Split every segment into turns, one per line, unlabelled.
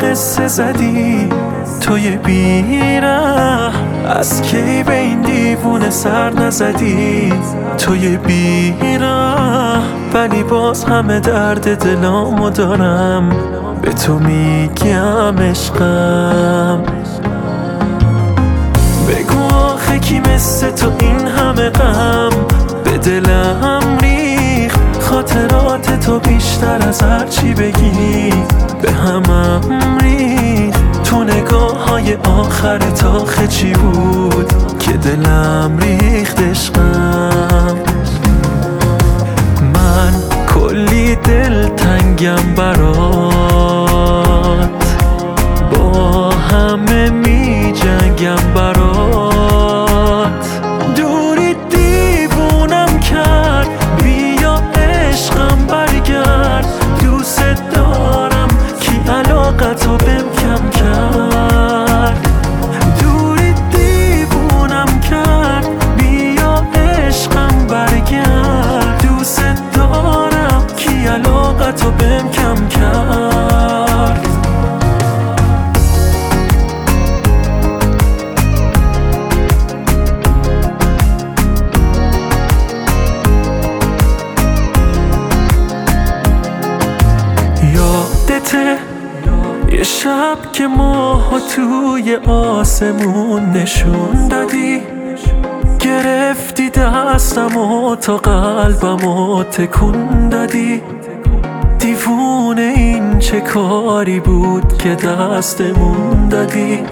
قصه زدی توی بیره، از کی به این دیوونه سر نزدی توی بیره. ولی باز همه درد دلامو دارم، به تو میگم عشقم. بگو آخه کی مثل تو این همه غم به دلم ریخت؟ خاطرات تو بیشتر از هر چی بگی به همم ریخت. تو نگاه های آخرت آخه چی بود که دلم ریخت عشقم؟ من کلی دل تنگم برات، با همه می جنگم برات. دوری دیوونم کرد، بیا عشقم برگرد. دوست دارم کی علاقتو بهم کم کرد. دوری دیوونم کرد، بیا عشقم برگرد. دوست دارم کی علاقتو بهم کم کرد. یادته یه شب که ماها توی آسمون نشون دادی، گرفتی دستم و تا قلبم و تکون دادی. دیوونه این چه کاری بود که دستمون دادی؟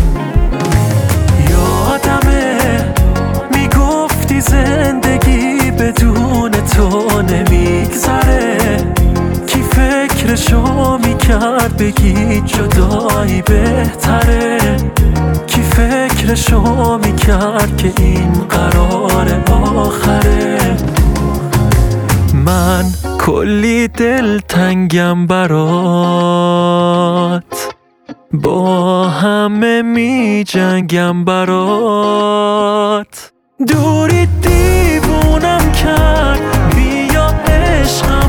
یادمه میگفتی زندگی بدون تو نمیگذره. کی فکرشو میکرد بگی جدایی بهتره؟ کی فکرشو میکرد که این قرار آخره؟ من کلی دل تنگم برات، با همه می جنگم برات. دوری دیوونم کرد، بیا عشقم